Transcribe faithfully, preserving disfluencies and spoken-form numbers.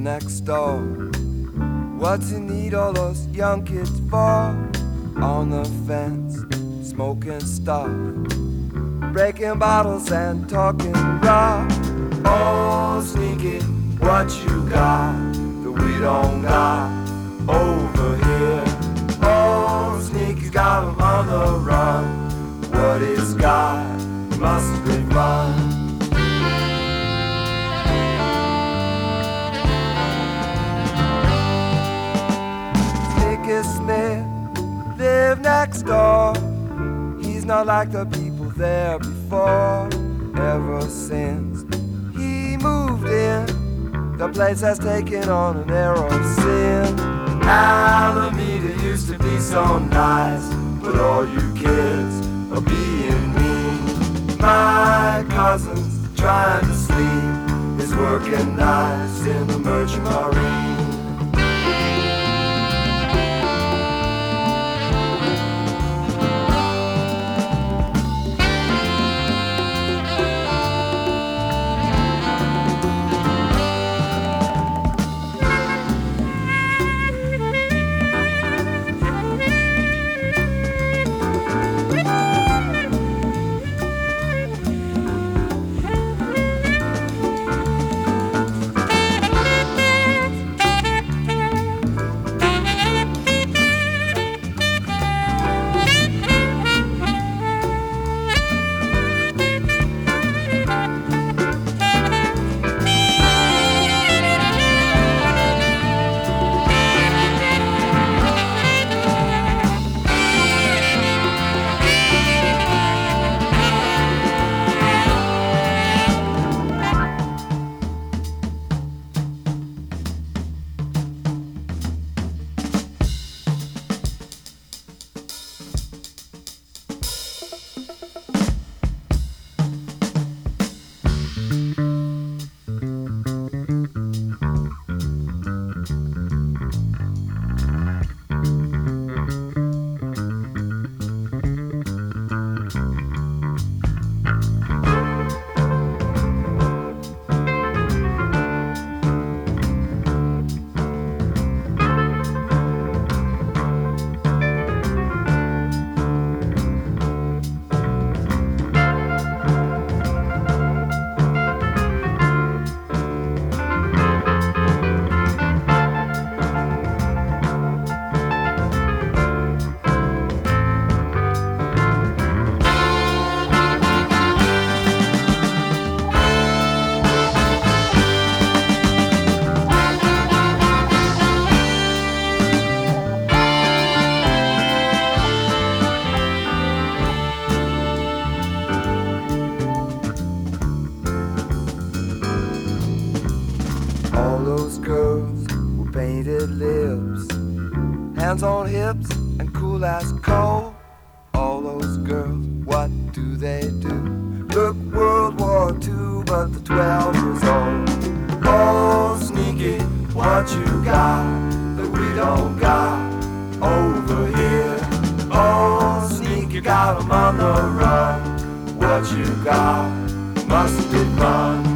next door. What's he need all those young kids for? On the fence, smoking stuff, breaking bottles and talking rock. Oh, sneaky, what you got that we don't got over here? Oh, sneaky's got him on the run. What he's got must be fun. Sneaky Smith lived next door. He's not like the people there before. Ever since he moved in, the place has taken on an air of sin. Alameda used to be so nice, but all you kids are being mean. My cousin's trying to sleep, is working nights in the Merchant Marine. Hands on hips and cool as coal. All those girls, what do they do? Look, World War Two, but the twelve years old. Oh, sneaky, what you got that we don't got over here? Oh, sneaky, got 'em on the run. What you got must be fun.